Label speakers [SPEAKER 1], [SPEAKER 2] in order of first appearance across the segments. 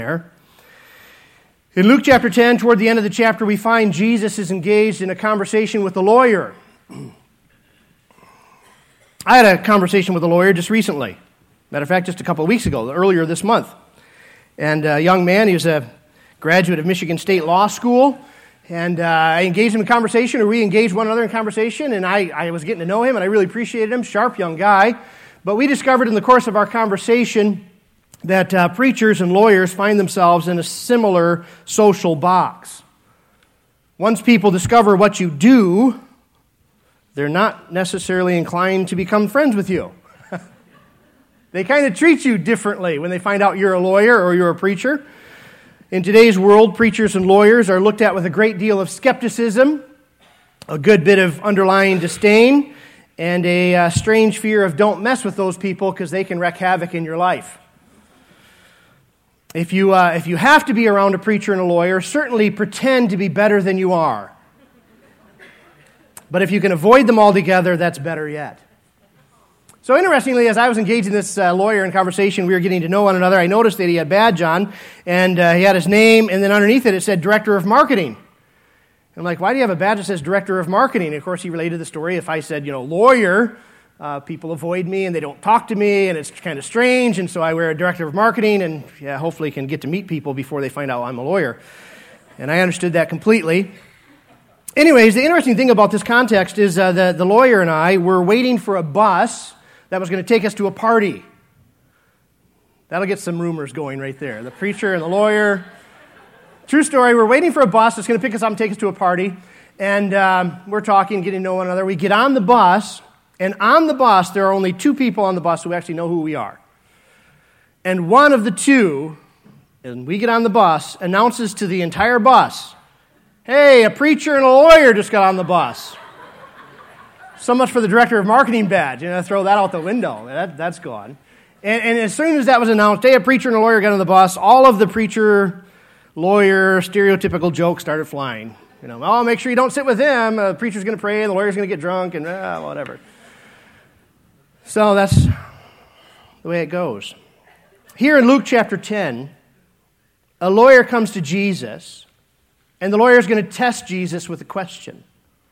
[SPEAKER 1] there. In Luke chapter 10, toward the end of the chapter, we find Jesus is engaged in a conversation with a lawyer. I had a conversation with a lawyer just recently. Matter of fact, just a couple of weeks ago, earlier this month. And a young man, he was a graduate of Michigan State Law School. And I engaged him in conversation, or we engaged one another in conversation, and I was getting to know him, and I really appreciated him. Sharp young guy. But we discovered in the course of our conversation that preachers and lawyers find themselves in a similar social box. Once people discover what you do, they're not necessarily inclined to become friends with you. They kind of treat you differently when they find out you're a lawyer or you're a preacher. In today's world, preachers and lawyers are looked at with a great deal of skepticism, a good bit of underlying disdain, and a strange fear of don't mess with those people because they can wreak havoc in your life. If you have to be around a preacher and a lawyer, certainly pretend to be better than you are. But if you can avoid them altogether, that's better yet. So interestingly, as I was engaging this lawyer in conversation, we were getting to know one another, I noticed that he had a badge on, and he had his name, and then underneath it said Director of Marketing. I'm like, why do you have a badge that says Director of Marketing? And of course, he related the story. If I said, lawyer, people avoid me, and they don't talk to me, and it's kind of strange, and so I wear a Director of Marketing, and hopefully can get to meet people before they find out I'm a lawyer. And I understood that completely. Anyways, the interesting thing about this context is the lawyer and I were waiting for a bus that was going to take us to a party. That'll get some rumors going right there. The preacher and the lawyer. True story, we're waiting for a bus that's going to pick us up and take us to a party. And we're talking, getting to know one another. We get on the bus, and on the bus, there are only two people on the bus who actually know who we are. And one of the two, and we get on the bus, announces to the entire bus, hey, a preacher and a lawyer just got on the bus. So much for the Director of Marketing badge. Throw that out the window. That's gone. And as soon as that was announced, hey, a preacher and a lawyer got on the bus, all of the preacher, lawyer, stereotypical jokes started flying. Make sure you don't sit with him. The preacher's going to pray, and the lawyer's going to get drunk, and whatever. So that's the way it goes. Here in Luke chapter 10, a lawyer comes to Jesus, and the lawyer is going to test Jesus with a question.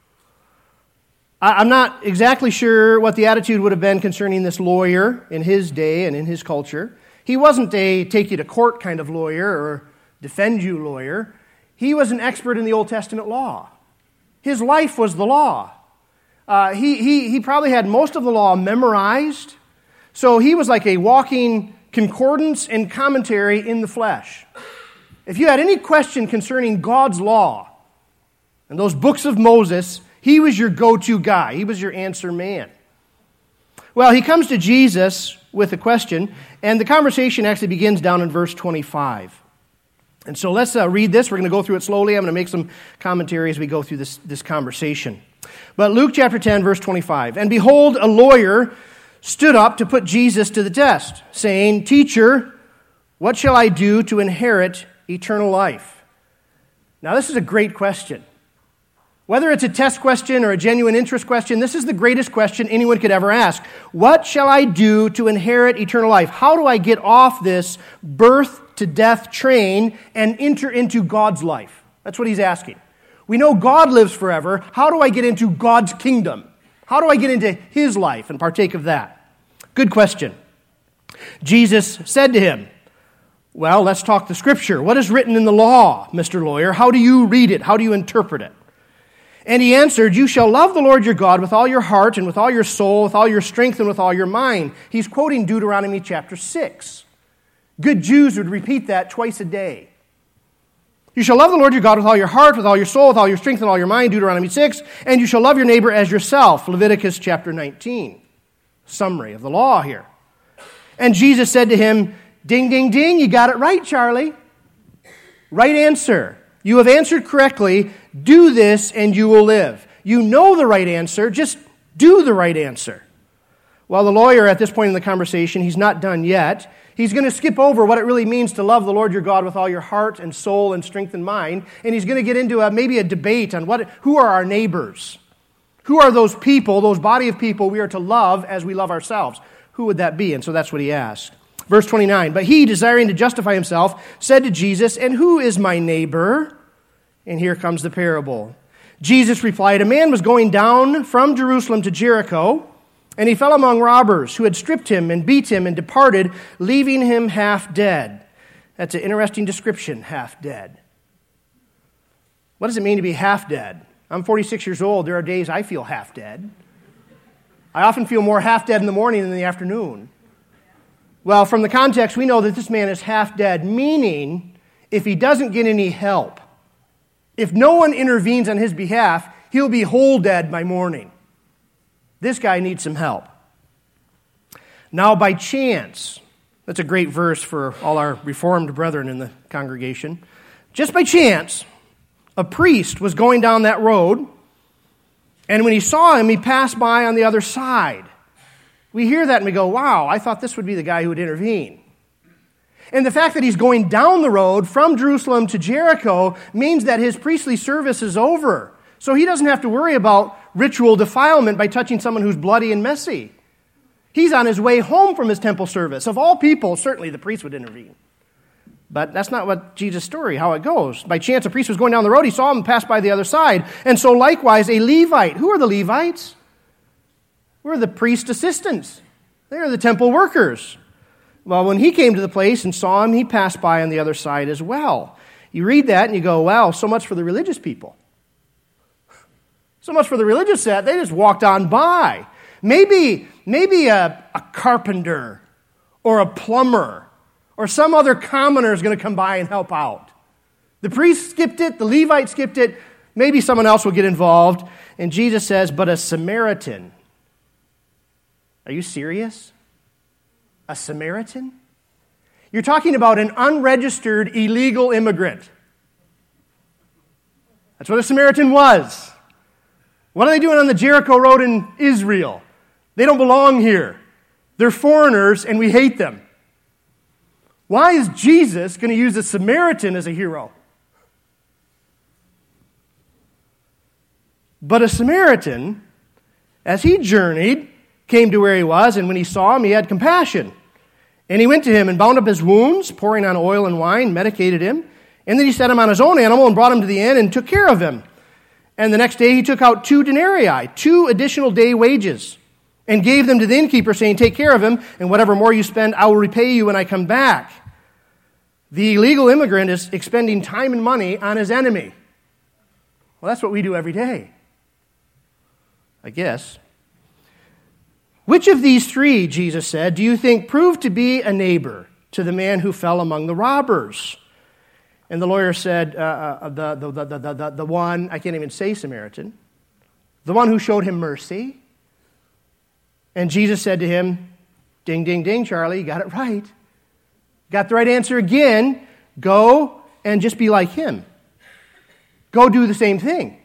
[SPEAKER 1] I'm not exactly sure what the attitude would have been concerning this lawyer in his day and in his culture. He wasn't a take you to court kind of lawyer or defend you lawyer. He was an expert in the Old Testament law. His life was the law. He probably had most of the law memorized. So he was like a walking concordance and commentary in the flesh. If you had any question concerning God's law and those books of Moses, he was your go-to guy. He was your answer man. Well, he comes to Jesus with a question, and the conversation actually begins down in verse 25. And so let's read this. We're going to go through it slowly. I'm going to make some commentary as we go through this conversation. But Luke chapter 10, verse 25. And behold, a lawyer stood up to put Jesus to the test, saying, Teacher, what shall I do to inherit eternal life? Now, this is a great question. Whether it's a test question or a genuine interest question, this is the greatest question anyone could ever ask. What shall I do to inherit eternal life? How do I get off this birth to death train and enter into God's life? That's what he's asking. We know God lives forever. How do I get into God's kingdom? How do I get into his life and partake of that? Good question. Jesus said to him, well, let's talk the scripture. What is written in the law, Mr. Lawyer? How do you read it? How do you interpret it? And he answered, you shall love the Lord your God with all your heart and with all your soul, with all your strength and with all your mind. He's quoting Deuteronomy chapter 6. Good Jews would repeat that twice a day. You shall love the Lord your God with all your heart, with all your soul, with all your strength and all your mind, Deuteronomy 6. And you shall love your neighbor as yourself, Leviticus chapter 19. Summary of the law here. And Jesus said to him, ding, ding, ding, you got it right, Charlie. Right answer. You have answered correctly. Do this and you will live. You know the right answer. Just do the right answer. Well, the lawyer at this point in the conversation, he's not done yet. He's going to skip over what it really means to love the Lord your God with all your heart and soul and strength and mind. And he's going to get into maybe a debate on who are our neighbors. Who are those people, those body of people we are to love as we love ourselves? Who would that be? And so that's what he asked. Verse 29, but he, desiring to justify himself, said to Jesus, and who is my neighbor? And here comes the parable. Jesus replied, a man was going down from Jerusalem to Jericho, and he fell among robbers who had stripped him and beat him and departed, leaving him half dead. That's an interesting description, half dead. What does it mean to be half dead? I'm 46 years old. There are days I feel half dead. I often feel more half dead in the morning than in the afternoon. Well, from the context, we know that this man is half dead, meaning if he doesn't get any help, if no one intervenes on his behalf, he'll be whole dead by morning. This guy needs some help. Now, by chance, that's a great verse for all our Reformed brethren in the congregation. Just by chance, a priest was going down that road, and when he saw him, he passed by on the other side. We hear that and we go, wow, I thought this would be the guy who would intervene. And the fact that he's going down the road from Jerusalem to Jericho means that his priestly service is over. So he doesn't have to worry about ritual defilement by touching someone who's bloody and messy. He's on his way home from his temple service. Of all people, certainly the priest would intervene. But that's not what Jesus' story, how it goes. By chance, a priest was going down the road. He saw him pass by the other side. And so likewise, a Levite. Who are the Levites? We're the priest assistants. They're the temple workers. Well, when he came to the place and saw him, he passed by on the other side as well. You read that and you go, wow, so much for the religious people. So much for the religious set. They just walked on by. Maybe a carpenter or a plumber or some other commoner is going to come by and help out. The priest skipped it. The Levite skipped it. Maybe someone else will get involved. And Jesus says, but a Samaritan. Are you serious? A Samaritan? You're talking about an unregistered illegal immigrant. That's what a Samaritan was. What are they doing on the Jericho Road in Israel? They don't belong here. They're foreigners and we hate them. Why is Jesus going to use a Samaritan as a hero? But a Samaritan, as he journeyed, came to where he was, and when he saw him, he had compassion. And he went to him and bound up his wounds, pouring on oil and wine, medicated him. And then he set him on his own animal and brought him to the inn and took care of him. And the next day he took out 2 denarii, 2 additional day wages, and gave them to the innkeeper, saying, take care of him, and whatever more you spend, I will repay you when I come back. The illegal immigrant is expending time and money on his enemy. Well, that's what we do every day, I guess. Which of these 3, Jesus said, do you think proved to be a neighbor to the man who fell among the robbers? And the lawyer said, the one, I can't even say Samaritan, the one who showed him mercy. And Jesus said to him, ding, ding, ding, Charlie, you got it right. Got the right answer again. Go and just be like him. Go do the same thing.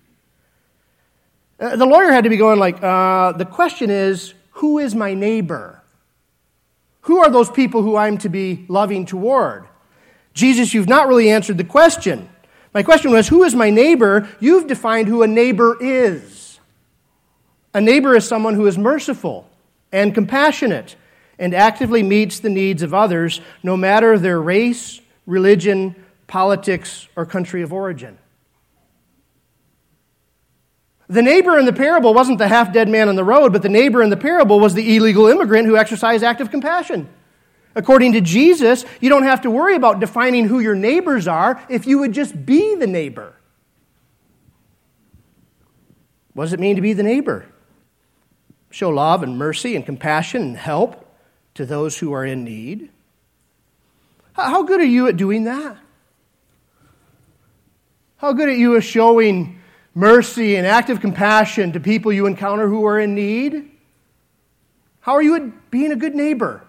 [SPEAKER 1] The lawyer had to be going like, the question is, who is my neighbor? Who are those people who I'm to be loving toward? Jesus, you've not really answered the question. My question was, who is my neighbor? You've defined who a neighbor is. A neighbor is someone who is merciful and compassionate and actively meets the needs of others, no matter their race, religion, politics, or country of origin. The neighbor in the parable wasn't the half-dead man on the road, but the neighbor in the parable was the illegal immigrant who exercised active compassion. According to Jesus, you don't have to worry about defining who your neighbors are if you would just be the neighbor. What does it mean to be the neighbor? Show love and mercy and compassion and help to those who are in need. How good are you at doing that? How good are you at showing mercy and active compassion to people you encounter who are in need? How are you at being a good neighbor?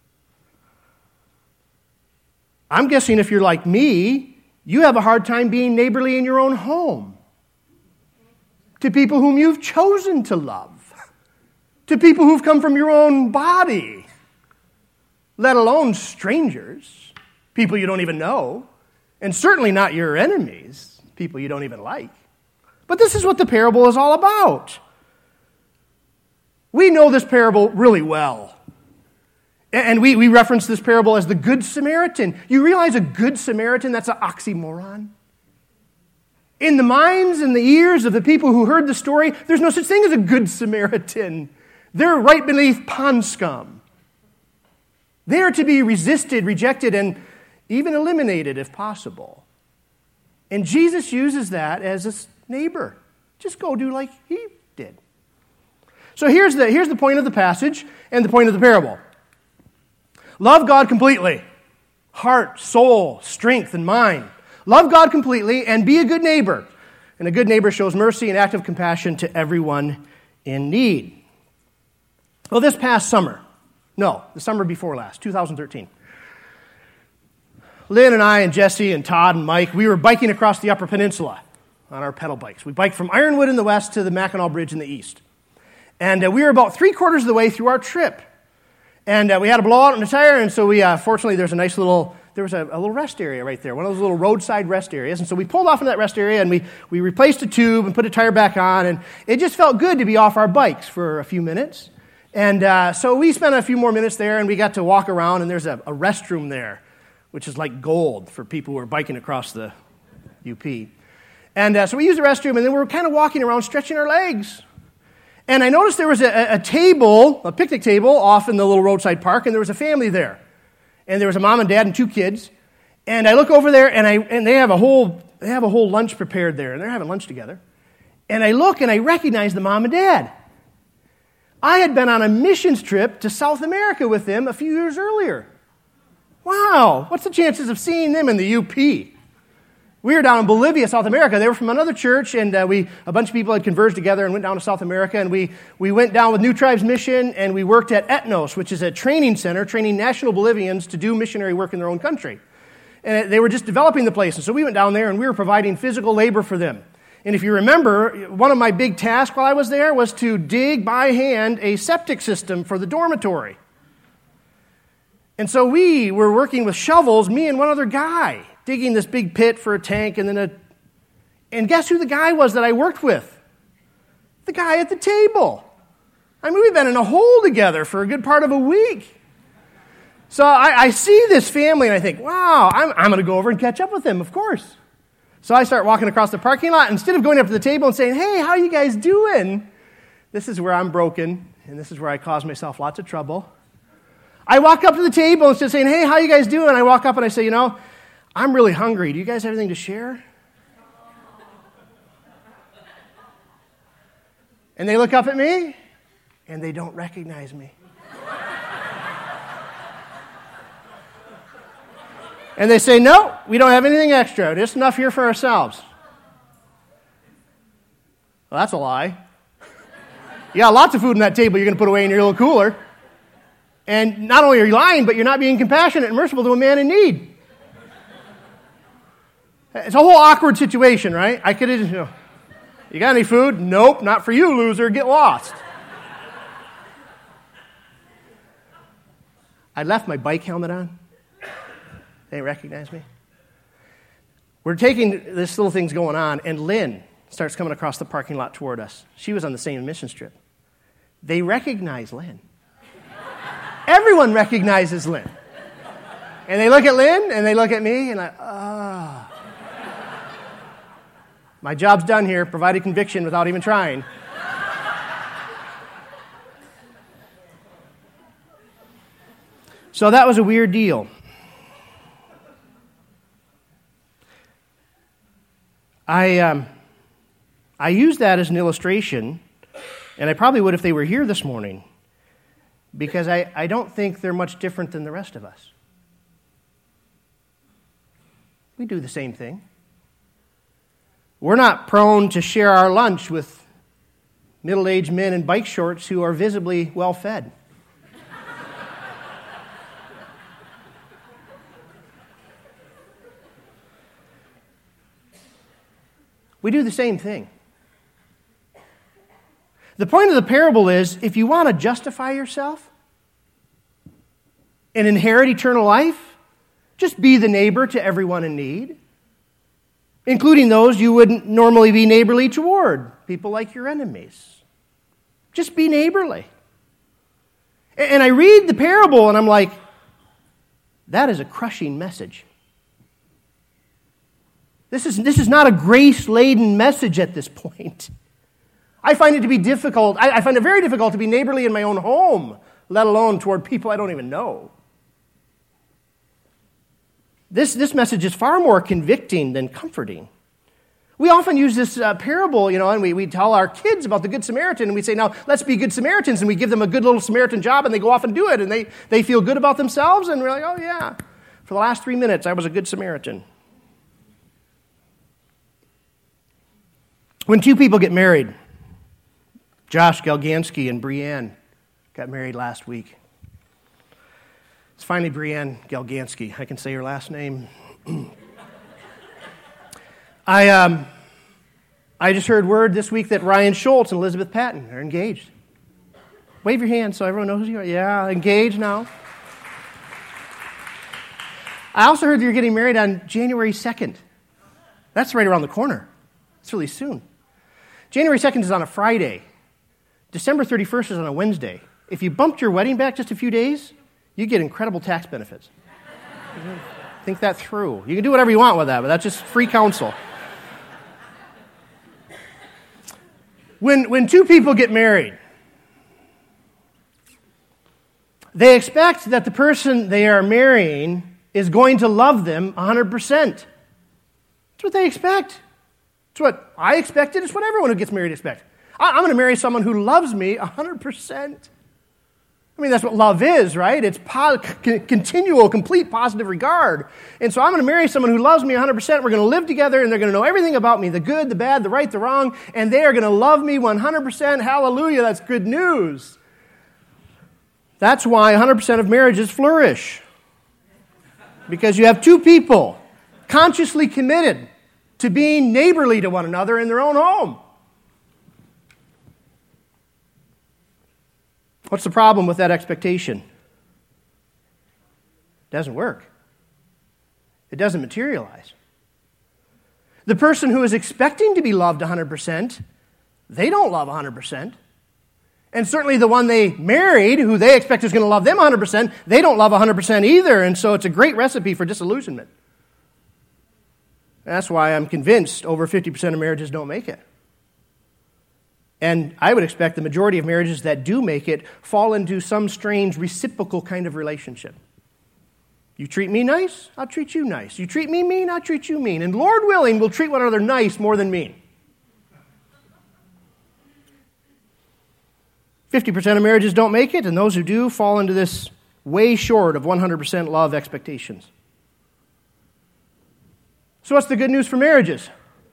[SPEAKER 1] I'm guessing if you're like me, you have a hard time being neighborly in your own home. To people whom you've chosen to love. To people who've come from your own body. Let alone strangers. People you don't even know. And certainly not your enemies. People you don't even like. But this is what the parable is all about. We know this parable really well. And we reference this parable as the Good Samaritan. You realize a Good Samaritan, that's an oxymoron? In the minds and the ears of the people who heard the story, there's no such thing as a Good Samaritan. They're right beneath pond scum. They are to be resisted, rejected, and even eliminated if possible. And Jesus uses that as a neighbor. Just go do like he did. So here's the point of the passage and the point of the parable. Love God completely. Heart, soul, strength, and mind. Love God completely and be a good neighbor. And a good neighbor shows mercy and active compassion to everyone in need. Well, this past summer, no, the summer before last, 2013, Lynn and I and Jesse and Todd and Mike, we were biking across the Upper Peninsula on our pedal bikes. We biked from Ironwood in the west to the Mackinac Bridge in the east. And we were about 3/4 of the way through our trip. And we had a blowout in the tire, and so we, fortunately, there was a little rest area right there, one of those little roadside rest areas. And so we pulled off into that rest area, and we replaced a tube and put a tire back on, and it just felt good to be off our bikes for a few minutes. And so we spent a few more minutes there, and we got to walk around, and there's a restroom there, which is like gold for people who are biking across the UP. And so we used the restroom, and then we were kind of walking around, stretching our legs. And I noticed there was a table, a picnic table, off in the little roadside park, and there was a family there. And there was a mom and dad and 2 kids. And I look over there, and they have a whole lunch prepared there, and they're having lunch together. And I look, and I recognize the mom and dad. I had been on a missions trip to South America with them a few years earlier. Wow, what's the chances of seeing them in the UP? We were down in Bolivia, South America. They were from another church, and a bunch of people had converged together and went down to South America. And we went down with New Tribes Mission, and we worked at Etnos, which is a training center, training national Bolivians to do missionary work in their own country. And they were just developing the place. And so we went down there, and we were providing physical labor for them. And if you remember, one of my big tasks while I was there was to dig by hand a septic system for the dormitory. And so we were working with shovels, me and one other guy, digging this big pit for a tank, and guess who the guy was that I worked with? The guy at the table. I mean, we've been in a hole together for a good part of a week. So I see this family, and I think, wow, I'm going to go over and catch up with them, of course. So I start walking across the parking lot. Instead of going up to the table and saying, hey, how you guys doing? This is where I'm broken, and this is where I cause myself lots of trouble. I walk up to the table instead of saying, hey, how you guys doing? I walk up and I say, I'm really hungry. Do you guys have anything to share? And they look up at me, and they don't recognize me. And they say, no, we don't have anything extra. Just enough here for ourselves. Well, that's a lie. You got lots of food on that table you're going to put away in your little cooler. And not only are you lying, but you're not being compassionate and merciful to a man in need. It's a whole awkward situation, right? I could have, you got any food? Nope, not for you, loser. Get lost. I left my bike helmet on. They didn't recognize me. We're taking this little thing's going on, and Lynn starts coming across the parking lot toward us. She was on the same mission trip. They recognize Lynn. Everyone recognizes Lynn. And they look at Lynn, and they look at me, and my job's done here, provided conviction without even trying. So that was a weird deal. I use that as an illustration, and I probably would if they were here this morning, because I don't think they're much different than the rest of us. We do the same thing. We're not prone to share our lunch with middle-aged men in bike shorts who are visibly well-fed. We do the same thing. The point of the parable is, if you want to justify yourself and inherit eternal life, just be the neighbor to everyone in need, including those you wouldn't normally be neighborly toward, people like your enemies. Just be neighborly. And I read the parable and I'm like, that is a crushing message. This is not a grace-laden message at this point. I find it to be difficult. I find it very difficult to be neighborly in my own home, let alone toward people I don't even know. This message is far more convicting than comforting. We often use this parable, and we tell our kids about the Good Samaritan, and we say, now, let's be good Samaritans, and we give them a good little Samaritan job, and they go off and do it, and they feel good about themselves, and we're like, oh, yeah, for the last 3 minutes, I was a good Samaritan. When two people get married, Josh Galgansky and Brianne got married last week. It's finally Brianne Galgansky. I can say her last name. I just heard word this week that Ryan Schultz and Elizabeth Patton are engaged. Wave your hand so everyone knows who you are. Yeah, engaged now. I also heard you're getting married on January 2nd. That's right around the corner. It's really soon. January 2nd is on a Friday. December 31st is on a Wednesday. If you bumped your wedding back just a few days, you get incredible tax benefits. Think that through. You can do whatever you want with that, but that's just free counsel. When two people get married, they expect that the person they are marrying is going to love them 100%. That's what they expect. It's what I expected. It's what everyone who gets married expects. I'm going to marry someone who loves me 100%. I mean, that's what love is, right? It's continual, complete positive regard. And so I'm going to marry someone who loves me 100%. We're going to live together, and they're going to know everything about me, the good, the bad, the right, the wrong, and they are going to love me 100%. Hallelujah, that's good news. That's why 100% of marriages flourish. Because you have two people consciously committed to being neighborly to one another in their own home. What's the problem with that expectation? It doesn't work. It doesn't materialize. The person who is expecting to be loved 100%, they don't love 100%. And certainly the one they married, who they expect is going to love them 100%, they don't love 100% either. And so it's a great recipe for disillusionment. That's why I'm convinced over 50% of marriages don't make it. And I would expect the majority of marriages that do make it fall into some strange reciprocal kind of relationship. You treat me nice, I'll treat you nice. You treat me mean, I'll treat you mean. And Lord willing, we'll treat one another nice more than mean. 50% of marriages don't make it, and those who do fall into this way short of 100% love expectations. So what's the good news for marriages?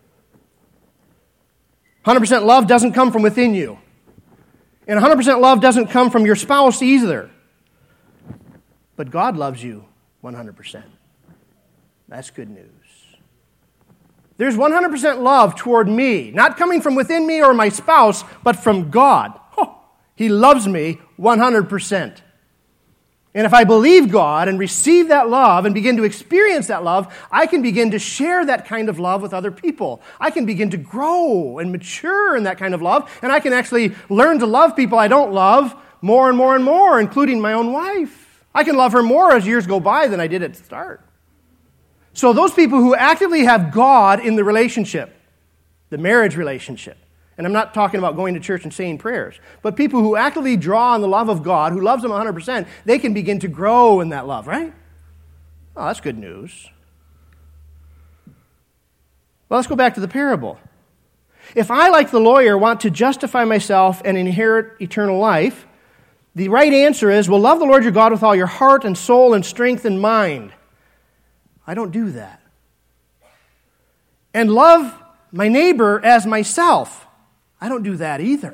[SPEAKER 1] 100% love doesn't come from within you. And 100% love doesn't come from your spouse either. But God loves you 100%. That's good news. There's 100% love toward me, not coming from within me or my spouse, but from God. He loves me 100%. And if I believe God and receive that love and begin to experience that love, I can begin to share that kind of love with other people. I can begin to grow and mature in that kind of love, and I can actually learn to love people I don't love more and more and more, including my own wife. I can love her more as years go by than I did at the start. So those people who actively have God in the relationship, the marriage relationship, and I'm not talking about going to church and saying prayers, but people who actively draw on the love of God, who loves them 100%, they can begin to grow in that love, right? Oh, that's good news. Well, let's go back to the parable. If I, like the lawyer, want to justify myself and inherit eternal life, the right answer is, well, love the Lord your God with all your heart and soul and strength and mind. I don't do that. And love my neighbor as myself. I don't do that either.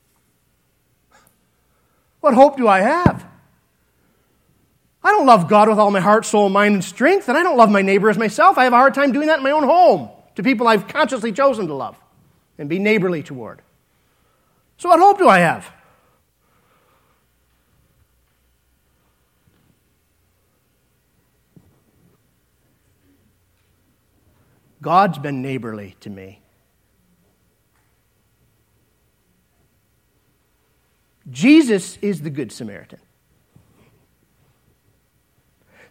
[SPEAKER 1] What hope do I have? I don't love God with all my heart, soul, mind, and strength, and I don't love my neighbor as myself. I have a hard time doing that in my own home to people I've consciously chosen to love and be neighborly toward. So what hope do I have? God's been neighborly to me. Jesus is the Good Samaritan.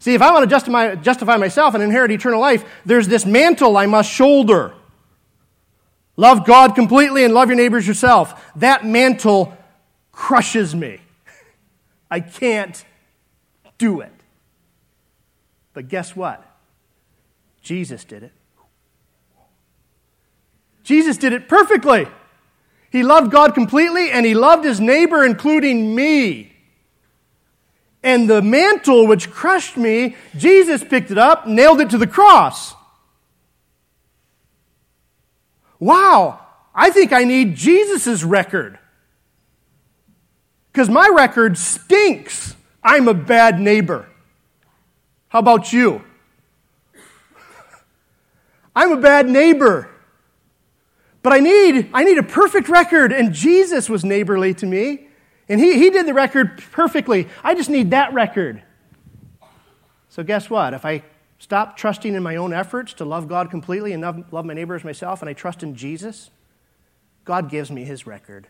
[SPEAKER 1] See, if I want to justify myself and inherit eternal life, there's this mantle I must shoulder. Love God completely and love your neighbors yourself. That mantle crushes me. I can't do it. But guess what? Jesus did it. Jesus did it perfectly. He loved God completely, and he loved his neighbor, including me. And the mantle which crushed me, Jesus picked it up, nailed it to the cross. Wow, I think I need Jesus' record. Because my record stinks. I'm a bad neighbor. How about you? I'm a bad neighbor. But I need a perfect record, and Jesus was neighborly to me. And he did the record perfectly. I just need that record. So guess what? If I stop trusting in my own efforts to love God completely and love my neighbor as myself, and I trust in Jesus, God gives me his record.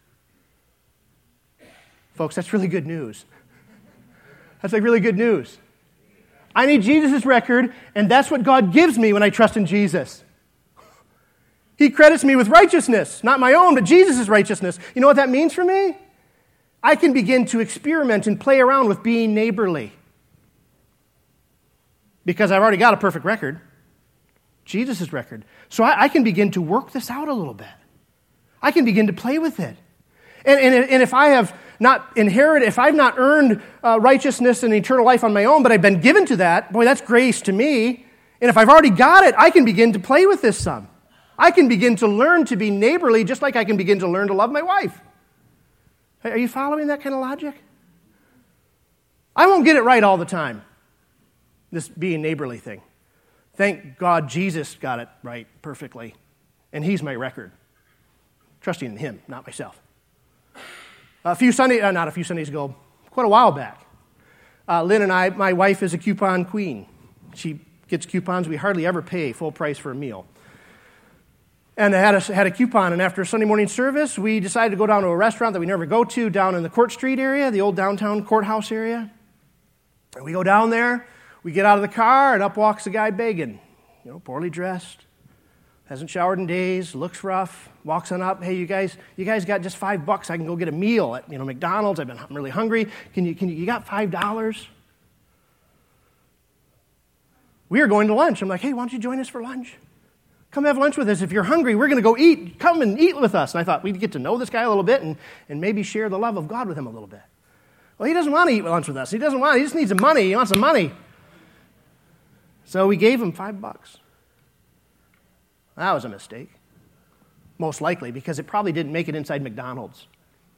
[SPEAKER 1] Folks, that's really good news. That's like really good news. I need Jesus' record, and that's what God gives me when I trust in Jesus. He credits me with righteousness, not my own, but Jesus' righteousness. You know what that means for me? I can begin to experiment and play around with being neighborly. Because I've already got a perfect record, Jesus' record. So I can begin to work this out a little bit. I can begin to play with it. And if I have not inherited, if I've not earned righteousness and eternal life on my own, but I've been given to that, boy, that's grace to me. And if I've already got it, I can begin to play with this some. I can begin to learn to be neighborly just like I can begin to learn to love my wife. Are you following that kind of logic? I won't get it right all the time, this being neighborly thing. Thank God Jesus got it right perfectly, and he's my record. Trusting in him, not myself. Not a few Sundays ago, quite a while back, Lynn and I, my wife is a coupon queen. She gets coupons. We hardly ever pay full price for a meal. And I had a coupon, and after Sunday morning service, we decided to go down to a restaurant that we never go to down in the Court Street area, the old downtown courthouse area. And we go down there, we get out of the car, and up walks a guy begging, poorly dressed, hasn't showered in days, looks rough, walks on up. Hey, you guys got just $5? I can go get a meal at McDonald's. I'm really hungry. You got $5? We are going to lunch. I'm like, hey, why don't you join us for lunch? Come have lunch with us. If you're hungry, we're going to go eat. Come and eat with us. And I thought we'd get to know this guy a little bit and maybe share the love of God with him a little bit. Well, he doesn't want to eat lunch with us. He just needs some money. He wants some money. So we gave him $5. That was a mistake. Most likely, because it probably didn't make it inside McDonald's.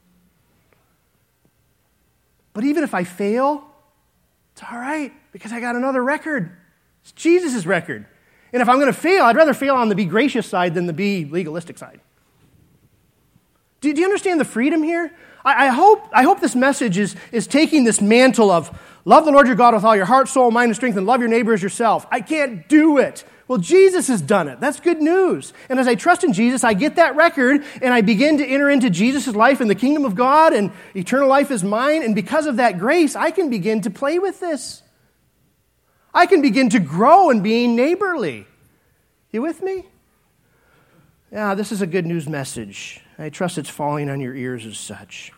[SPEAKER 1] But even if I fail, it's all right, because I got another record. It's Jesus' record. And if I'm going to fail, I'd rather fail on the be gracious side than the be legalistic side. Do you understand the freedom here? I hope this message is taking this mantle of love the Lord your God with all your heart, soul, mind, and strength, and love your neighbor as yourself. I can't do it. Well, Jesus has done it. That's good news. And as I trust in Jesus, I get that record, and I begin to enter into Jesus' life and the kingdom of God, and eternal life is mine. And because of that grace, I can begin to play with this. I can begin to grow in being neighborly. You with me? Yeah, this is a good news message. I trust it's falling on your ears as such.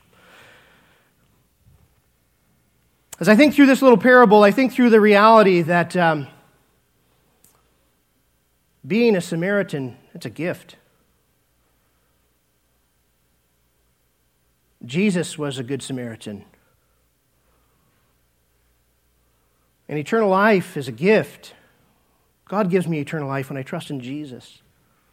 [SPEAKER 1] As I think through this little parable, I think through the reality that being a Samaritan, it's a gift. Jesus was a good Samaritan. And eternal life is a gift. God gives me eternal life when I trust in Jesus.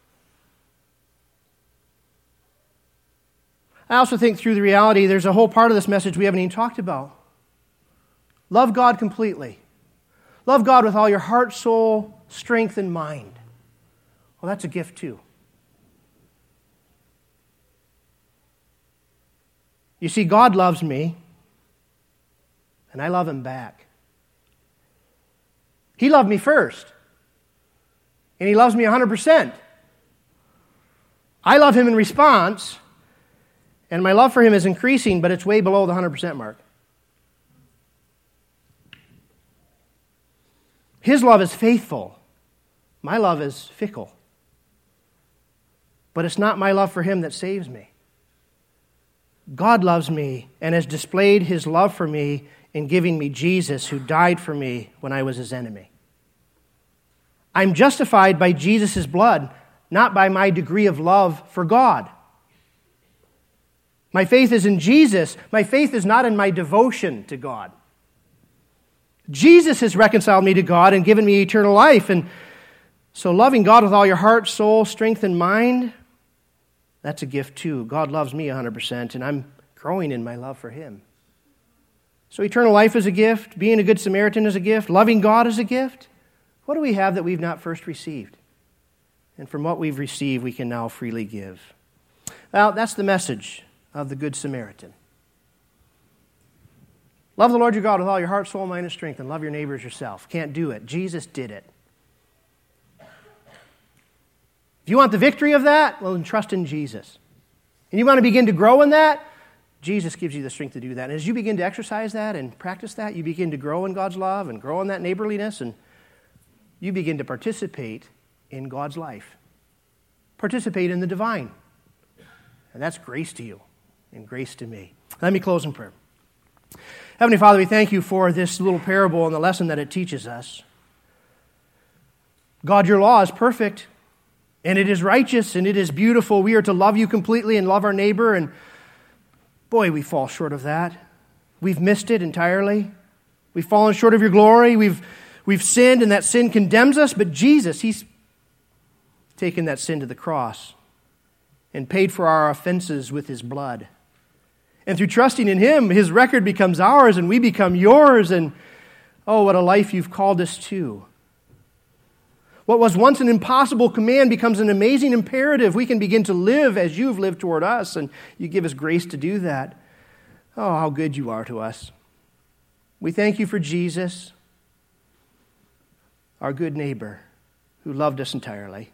[SPEAKER 1] I also think through the reality, there's a whole part of this message we haven't even talked about. Love God completely. Love God with all your heart, soul, strength, and mind. Well, that's a gift too. You see, God loves me, and I love him back. He loved me first, and he loves me 100%. I love him in response, and my love for him is increasing, but it's way below the 100% mark. His love is faithful. My love is fickle. But it's not my love for Him that saves me. God loves me and has displayed His love for me in giving me Jesus, who died for me when I was His enemy. I'm justified by Jesus' blood, not by my degree of love for God. My faith is in Jesus. My faith is not in my devotion to God. Jesus has reconciled me to God and given me eternal life. And so loving God with all your heart, soul, strength, and mind, that's a gift too. God loves me 100%, and I'm growing in my love for Him. So eternal life is a gift. Being a good Samaritan is a gift. Loving God is a gift. What do we have that we've not first received? And from what we've received, we can now freely give. Well, that's the message of the Good Samaritan. Love the Lord your God with all your heart, soul, mind, and strength, and love your neighbor as yourself. Can't do it. Jesus did it. If you want the victory of that, well, then trust in Jesus. And you want to begin to grow in that, Jesus gives you the strength to do that. And as you begin to exercise that and practice that, you begin to grow in God's love and grow in that neighborliness, and you begin to participate in God's life. Participate in the divine. And that's grace to you and grace to me. Let me close in prayer. Heavenly Father, we thank you for this little parable and the lesson that it teaches us. God, your law is perfect, and it is righteous, and it is beautiful. We are to love you completely and love our neighbor, and boy, we fall short of that. We've missed it entirely. We've fallen short of your glory. We've sinned, and that sin condemns us, but Jesus, He's taken that sin to the cross and paid for our offenses with His blood. And through trusting in Him, His record becomes ours, and we become yours, and oh, what a life you've called us to. What was once an impossible command becomes an amazing imperative. We can begin to live as you've lived toward us, and you give us grace to do that. Oh, how good you are to us. We thank you for Jesus, our good neighbor, who loved us entirely.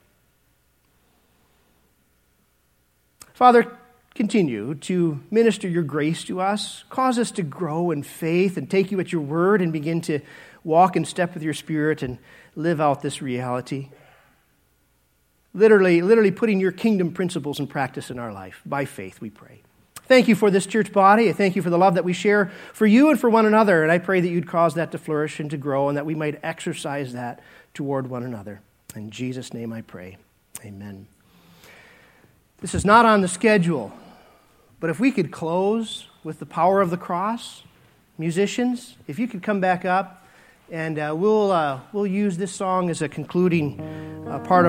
[SPEAKER 1] Father, continue to minister your grace to us. Cause us to grow in faith and take you at your word and begin to walk in step with your Spirit and live out this reality. Literally putting your kingdom principles in practice in our life. By faith, we pray. Thank you for this church body. I thank you for the love that we share for you and for one another. And I pray that you'd cause that to flourish and to grow, and that we might exercise that toward one another. In Jesus' name I pray. Amen. This is not on the schedule, but if we could close with the power of the cross, musicians, if you could come back up, and we'll use this song as a concluding part of